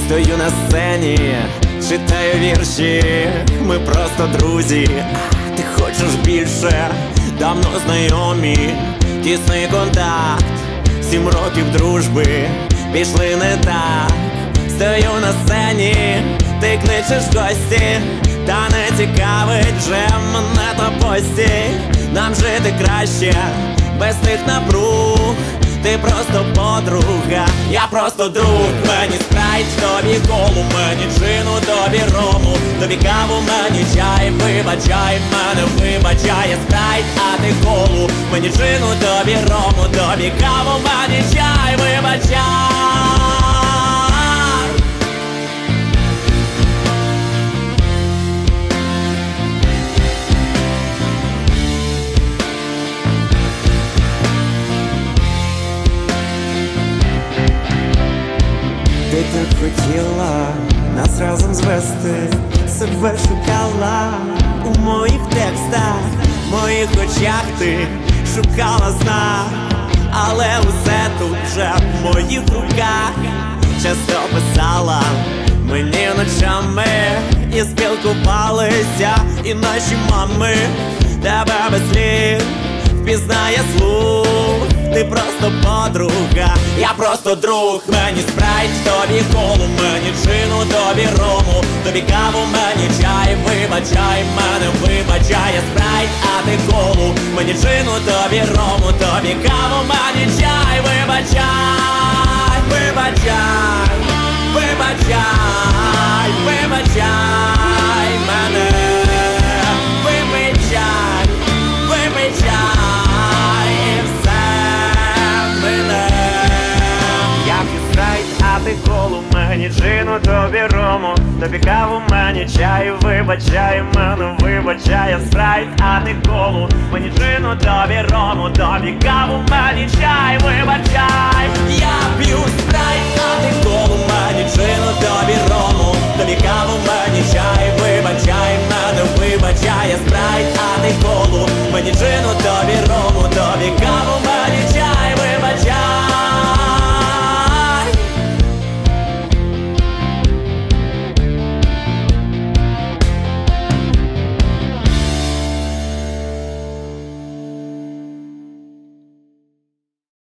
Стою на сцені, читаю вірші, ми просто друзі. Ти хочеш більше, давно знайомі, тісний контакт, 7 років дружби пішли не так. Стою на сцені, ти кличеш в гості, та не цікавить вже мене та пості. Нам жити краще, без тих напруг. Ти просто подруга, я просто друг. Мені спрайт, тобі колу, мені джину, тобі рому, тобі каву, мені чай, вибачай, мене вибачає спрайт, а ти колу, мені джину, тобі рому, тобі каву, мені чай, вибачай. Ти так хотіла нас разом звести, себе шукала у моїх текстах, в моїх очах ти шукала знак, але усе тут вже в моїх руках. Часто писала мені ночами і спілкувалися, і наші мами тебе без слів впізнає слух. Ти просто подруга, я просто друг. Мені спрайт, тобі колу, мені джину, тобі рому, тобі каву, мені чай, вибачай, мене вибачає спрайт, а ти колу, мені джину, тобі рому, тобі каву, мені чай, вибачай, вибачай, вибачай, вибачай мене, вибачай, вибачай. А ти колу, мені джину, тобі рому, тобі каву, мені чай, вибачай, мене вибачає спрайт, а ти колу, мені джину, тобі рому, тобі каву, мені чай, вибачай. Я п'ю спрайт, а ти колу, мені джину, тобі рому,